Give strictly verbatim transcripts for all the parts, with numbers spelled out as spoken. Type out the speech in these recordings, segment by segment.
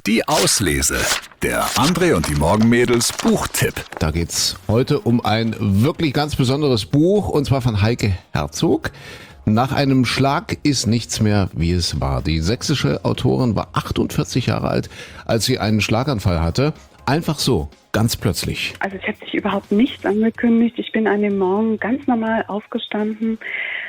Die Auslese. Der André und die Morgenmädels Buchtipp. Da geht's heute um ein wirklich ganz besonderes Buch, und zwar von Heike Herzog. Nach einem Schlag ist nichts mehr, wie es war. Die sächsische Autorin war achtundvierzig Jahre alt, als sie einen Schlaganfall hatte. Einfach so, ganz plötzlich. Also es hat sich überhaupt nichts angekündigt. Ich bin an dem Morgen ganz normal aufgestanden,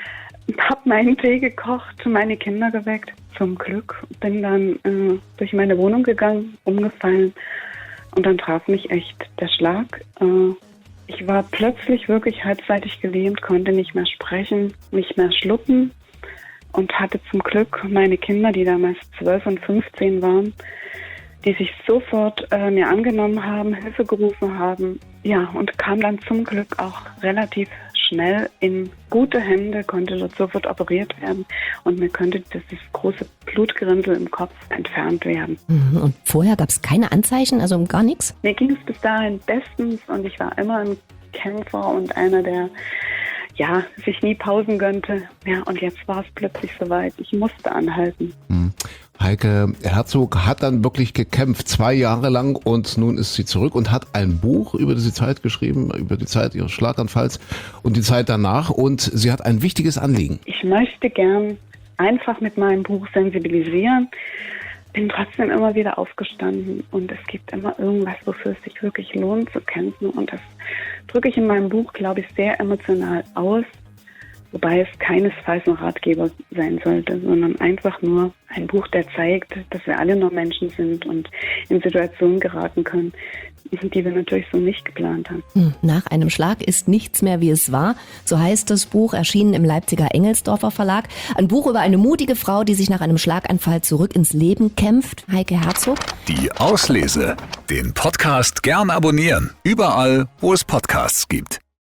habe meinen Tee gekocht, meine Kinder geweckt. Zum Glück bin dann äh, durch meine Wohnung gegangen, umgefallen, und dann traf mich echt der Schlag. Äh, ich war plötzlich wirklich halbseitig gelähmt, konnte nicht mehr sprechen, nicht mehr schlucken und hatte zum Glück meine Kinder, die damals zwölf und fünfzehn waren, die sich sofort äh, mir angenommen haben, Hilfe gerufen haben. Ja, und kam dann zum Glück auch relativ schnell in gute Hände, konnte dort sofort operiert werden und mir könnte dieses große Blutgerinnsel im Kopf entfernt werden. Und vorher gab es keine Anzeichen, also gar nichts? Mir ging es bis dahin bestens und ich war immer ein Kämpfer und einer, der ja sich nie Pausen gönnte. Ja, und jetzt war es plötzlich soweit. Ich musste anhalten. Hm. Heike Herzog hat dann wirklich gekämpft, zwei Jahre lang, und nun ist sie zurück und hat ein Buch über diese Zeit geschrieben, über die Zeit ihres Schlaganfalls und die Zeit danach, und sie hat ein wichtiges Anliegen. Ich möchte gern einfach mit meinem Buch sensibilisieren, bin trotzdem immer wieder aufgestanden und es gibt immer irgendwas, wofür es sich wirklich lohnt zu kämpfen, und das drücke ich in meinem Buch, glaube ich, sehr emotional aus. Wobei es keinesfalls ein Ratgeber sein sollte, sondern einfach nur ein Buch, der zeigt, dass wir alle nur Menschen sind und in Situationen geraten können, die wir natürlich so nicht geplant haben. Nach einem Schlag ist nichts mehr, wie es war. So heißt das Buch, erschienen im Leipziger Engelsdorfer Verlag. Ein Buch über eine mutige Frau, die sich nach einem Schlaganfall zurück ins Leben kämpft. Heike Herzog. Die Auslese. Den Podcast gern abonnieren. Überall, wo es Podcasts gibt.